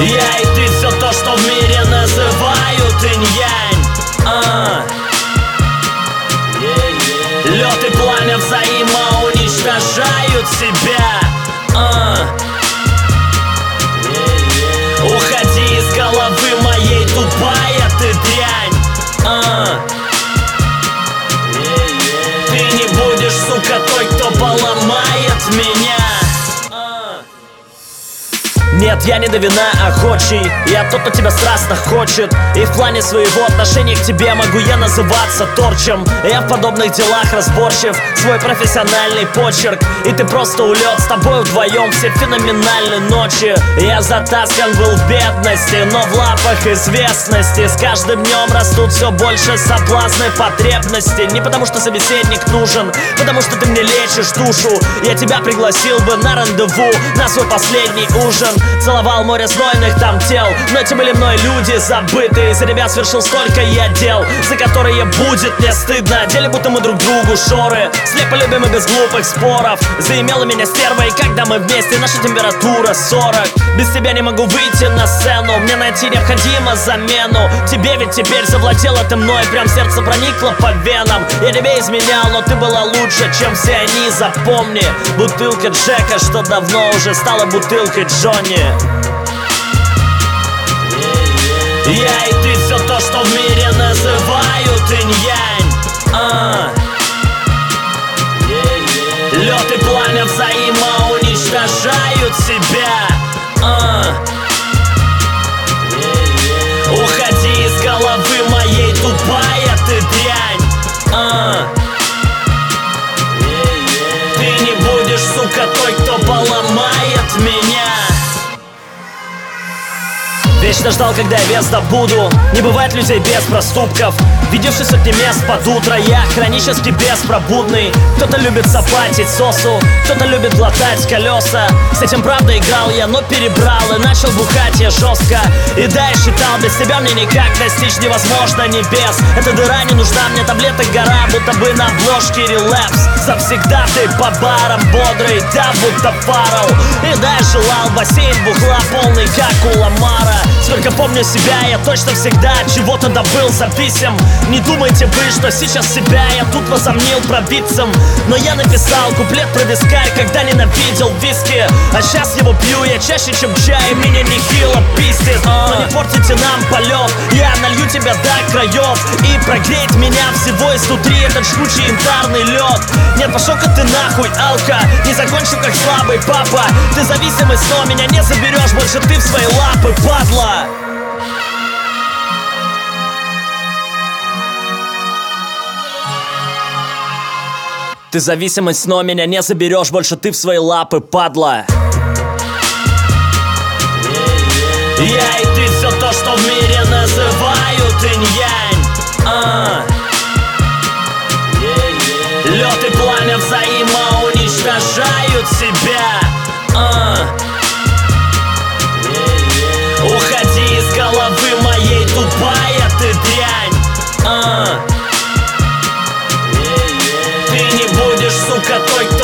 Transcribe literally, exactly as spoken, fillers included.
Я и ты все то, что в мире называют инь-янь. а. Лед и пламя взаимоуничтожают себя. а. Уходи из головы моей, тупая ты дрянь. а. Ты не будешь, сука, той, кто поломает меня. Нет, я не до вина охочий, я тот, кто тебя страстно хочет. И в плане своего отношения к тебе могу я называться торчем. Я в подобных делах разборчив, свой профессиональный почерк. И ты просто улет, с тобой вдвоем все феноменальные ночи. Я затаскан был в бедности, но в лапах известности. С каждым днем растут все больше соблазны, потребности. Не потому что собеседник нужен, потому что ты мне лечишь душу. Я тебя пригласил бы на рандеву, на свой последний ужин. Целовал море знойных там тел, но эти были мной люди забытые. За ребят совершил столько я дел, за которые будет мне стыдно. Деле будто мы друг другу шоры, слепо любим и без глупых споров. Заимела меня стерва, и когда мы вместе, наша температура сорок. Без тебя не могу выйти на сцену, мне найти необходимо замену. Тебе ведь теперь завладела ты мной, прям сердце проникло по венам. Я тебе изменял, но ты была лучше, чем все они, запомни. Бутылка Джека, что давно уже стала бутылкой Джонни. Я и ты все то, что в мире называют инь-янь. а. Лед и пламя взаимоуничтожают себя. а. Уходи из головы моей, тупая ты дрянь. а. Ты не будешь, сука, той, кто поломает меня. Вечно ждал, когда я вес добуду. Не бывает людей без проступков, видевшись сотни мест под утро. Я хронически беспробудный. Кто-то любит сапатить сосу, кто-то любит глотать колеса. С этим правда играл я, но перебрал и начал бухать я жестко. И да, я считал, без тебя мне никак достичь невозможно небес. Эта дыра не нужна, мне таблеток гора, будто бы на обложке релапс. Завсегда ты по барам бодрый, да, будто фарол. И да, я желал бассейн бухла полный, как у Ламара. Сколько помню себя, я точно всегда от чего-то добыл зависим. Не думайте вы, что сейчас себя я тут возомнил провидцем. Но я написал куплет про вискарь, когда ненавидел виски. А сейчас его пью я чаще, чем чай, меня нехило пиздит. Но не портите нам полет, я налью тебя до краев. И прогреть меня всего изнутри этот жгучий янтарный лед. Нет, пошел-ка ты нахуй, алка, не закончу как слабый папа. Ты зависимый, но меня не заберешь больше ты в свои лапы, падла. Ты зависимость, но меня не заберешь больше ты в свои лапы, падла. Я и ты все то, что в мире называют инь-янь. а. Лед и пламя взаимоуничтожают себя. а. Уходи из головы моей, тупая ты дрянь. а. Ты не будешь, сука, той, кто